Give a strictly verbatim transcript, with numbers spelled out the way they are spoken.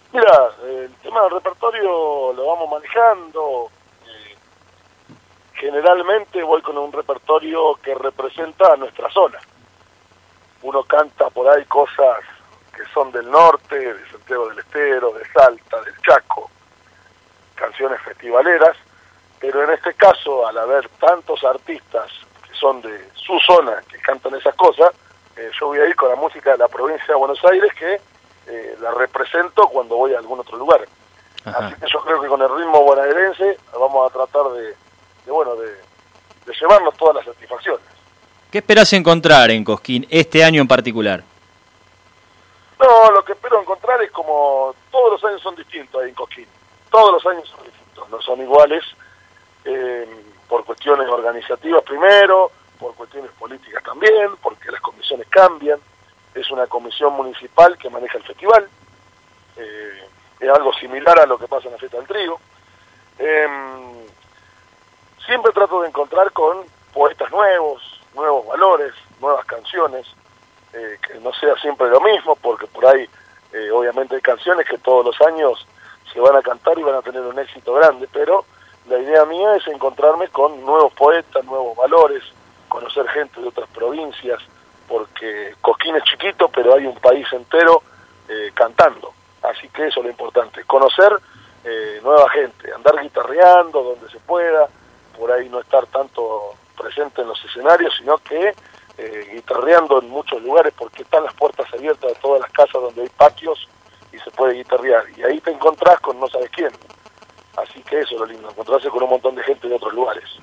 Mira, el tema del repertorio lo vamos manejando. Eh, generalmente voy con un repertorio que representa a nuestra zona. Uno canta por ahí cosas que son del norte, de Santiago del Estero, de Salta, del Chaco, canciones festivaleras, pero en este caso, al haber tantos artistas que son de su zona que cantan esas cosas, eh, yo voy a ir con la música de la provincia de Buenos Aires que eh, la represento cuando voy a algún otro lugar. Ajá. Así que yo creo que con el ritmo bonaerense vamos a tratar de, de bueno, de, de llevarnos todas las satisfacciones. ¿Qué esperás encontrar en Cosquín este año en particular? No, lo que espero encontrar es como todos los años son distintos ahí en Cosquín. Todos los años son distintos, no son iguales eh, por cuestiones organizativas primero, por cuestiones políticas también, porque las comisiones cambian. Es una comisión municipal que maneja el festival. Eh, es algo similar a lo que pasa en la Fiesta del Trigo. Eh, siempre trato de encontrar con poetas nuevos, nuevos valores, nuevas canciones, eh, que no sea siempre lo mismo, porque por ahí eh, obviamente hay canciones que todos los años se van a cantar y van a tener un éxito grande, pero la idea mía es encontrarme con nuevos poetas, nuevos valores, conocer gente de otras provincias, porque Cosquín es chiquito, pero hay un país entero eh, cantando, así que eso es lo importante, conocer eh, nueva gente, andar guitarreando donde se pueda, por ahí no estar tanto presente en los escenarios, sino que eh, guitarreando en muchos lugares, porque están las puertas abiertas de todas las casas donde hay patios y se puede guitarrear, y ahí te encontrás con no sabes quién. Así que eso es lo lindo, encontrarse con un montón de gente de otros lugares.